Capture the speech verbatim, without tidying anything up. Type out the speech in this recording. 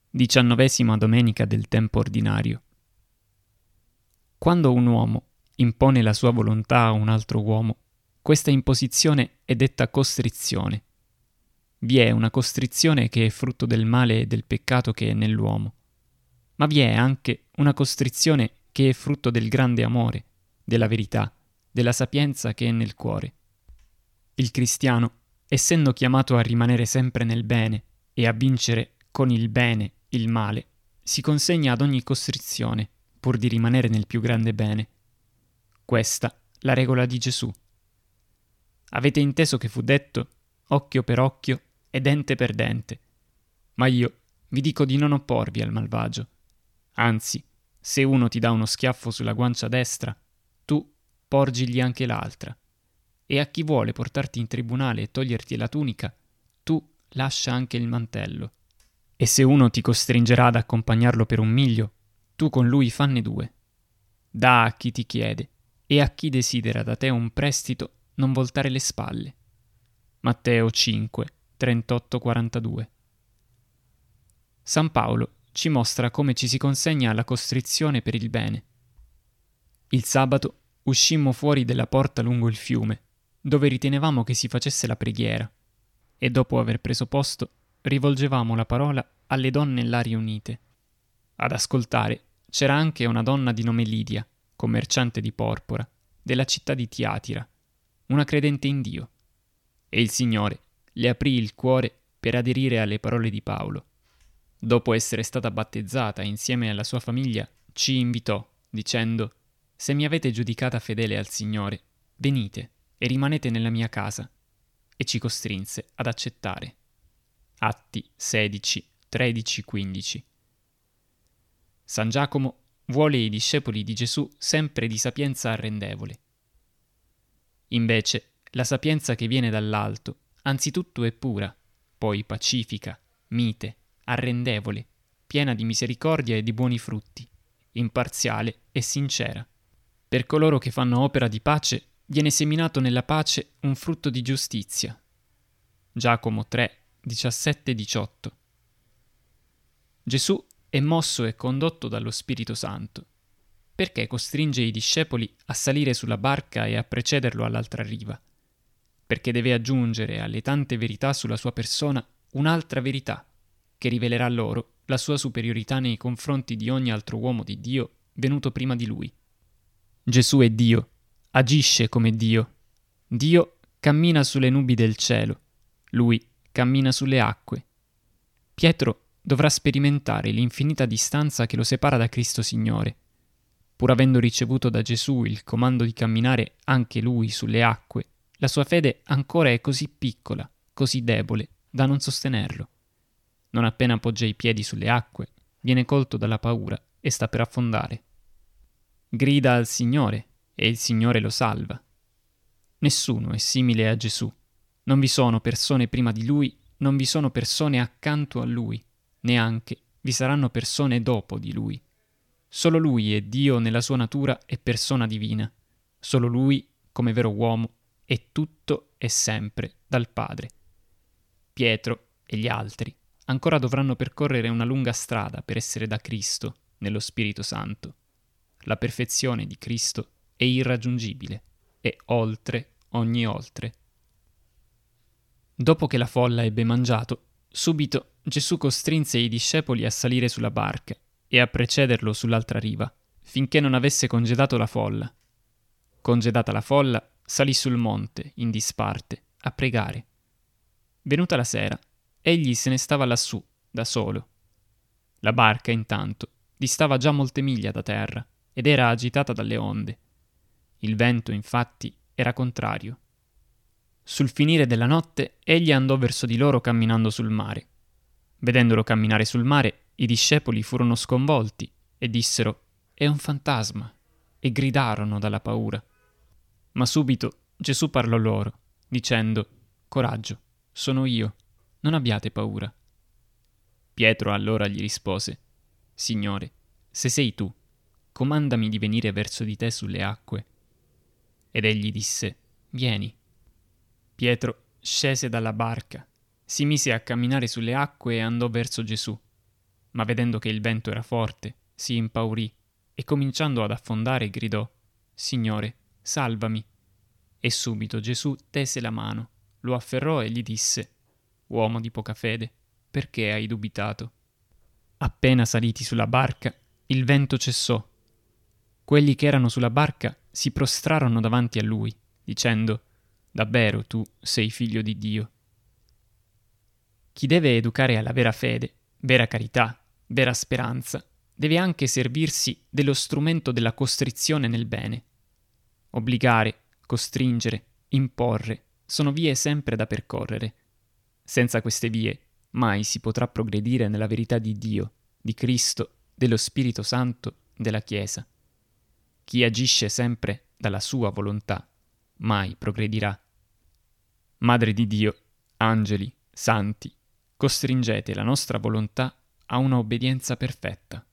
Diciannovesima domenica del tempo ordinario. Quando un uomo impone la sua volontà a un altro uomo, questa imposizione è detta costrizione. Vi è una costrizione che è frutto del male e del peccato che è nell'uomo, ma vi è anche una costrizione che è frutto del grande amore, della verità, della sapienza che è nel cuore. Il cristiano, essendo chiamato a rimanere sempre nel bene e a vincere con il bene il male, si consegna ad ogni costrizione pur di rimanere nel più grande bene. Questa la regola di Gesù. Avete inteso che fu detto occhio per occhio e dente per dente. Ma io vi dico di non opporvi al malvagio. Anzi, se uno ti dà uno schiaffo sulla guancia destra, tu porgigli anche l'altra. E a chi vuole portarti in tribunale e toglierti la tunica, tu lascia anche il mantello. E se uno ti costringerà ad accompagnarlo per un miglio, tu con lui fanne due. Dà a chi ti chiede, e a chi desidera da te un prestito non voltare le spalle. Matteo cinque, trentotto quarantadue. San Paolo ci mostra come ci si consegna alla costrizione per il bene. Il sabato uscimmo fuori della porta lungo il fiume, dove ritenevamo che si facesse la preghiera, e dopo aver preso posto rivolgevamo la parola alle donne là riunite. Ad ascoltare c'era anche una donna di nome Lidia, commerciante di porpora, della città di Tiatira, una credente in Dio, e il Signore le aprì il cuore per aderire alle parole di Paolo. Dopo essere stata battezzata insieme alla sua famiglia, ci invitò, dicendo: «Se mi avete giudicata fedele al Signore, venite e rimanete nella mia casa», e ci costrinse ad accettare. Atti sedici, tredici, quindici. San Giacomo vuole i discepoli di Gesù sempre di sapienza arrendevole. Invece, la sapienza che viene dall'alto, anzitutto è pura, poi pacifica, mite, arrendevole, piena di misericordia e di buoni frutti, imparziale e sincera. Per coloro che fanno opera di pace viene seminato nella pace un frutto di giustizia. Giacomo tre, diciassette diciotto. Gesù è mosso e condotto dallo Spirito Santo. Perché costringe i discepoli a salire sulla barca e a precederlo all'altra riva? Perché deve aggiungere alle tante verità sulla sua persona un'altra verità, che rivelerà loro la sua superiorità nei confronti di ogni altro uomo di Dio venuto prima di lui. Gesù è Dio, agisce come Dio. Dio cammina sulle nubi del cielo, lui cammina sulle acque. Pietro dovrà sperimentare l'infinita distanza che lo separa da Cristo Signore. Pur avendo ricevuto da Gesù il comando di camminare anche lui sulle acque, la sua fede ancora è così piccola, così debole, da non sostenerlo. Non appena appoggia i piedi sulle acque, viene colto dalla paura e sta per affondare. Grida al Signore e il Signore lo salva. Nessuno è simile a Gesù. Non vi sono persone prima di lui, non vi sono persone accanto a lui, neanche vi saranno persone dopo di lui. Solo lui è Dio nella sua natura e persona divina. Solo lui, come vero uomo, è tutto e sempre dal Padre. Pietro e gli altri ancora dovranno percorrere una lunga strada per essere da Cristo nello Spirito Santo. La perfezione di Cristo è irraggiungibile, è oltre ogni oltre. Dopo che la folla ebbe mangiato, subito Gesù costrinse i discepoli a salire sulla barca e a precederlo sull'altra riva, finché non avesse congedato la folla. Congedata la folla, salì sul monte, in disparte, a pregare. Venuta la sera, egli se ne stava lassù, da solo. La barca, intanto, distava già molte miglia da terra ed era agitata dalle onde. Il vento, infatti, era contrario. Sul finire della notte, egli andò verso di loro camminando sul mare. Vedendolo camminare sul mare, i discepoli furono sconvolti e dissero: «È un fantasma», e gridarono dalla paura. Ma subito Gesù parlò loro, dicendo: «Coraggio, sono io, non abbiate paura». Pietro allora gli rispose: «Signore, se sei tu, comandami di venire verso di te sulle acque». Ed egli disse: «Vieni». Pietro scese dalla barca, si mise a camminare sulle acque e andò verso Gesù. ma vedendo che il vento era forte, si impaurì e cominciando ad affondare gridò: «Signore, salvami!» E subito Gesù tese la mano, lo afferrò e gli disse: «Uomo di poca fede, perché hai dubitato?» Appena saliti sulla barca, il vento cessò. Quelli che erano sulla barca si prostrarono davanti a lui, dicendo: «Davvero tu sei figlio di Dio». Chi deve educare alla vera fede, vera carità, vera speranza, deve anche servirsi dello strumento della costrizione nel bene. Obbligare, costringere, imporre sono vie sempre da percorrere. Senza queste vie mai si potrà progredire nella verità di Dio, di Cristo, dello Spirito Santo, della Chiesa. Chi agisce sempre dalla sua volontà mai progredirà. Madre di Dio, angeli, santi, costringete la nostra volontà a una obbedienza perfetta.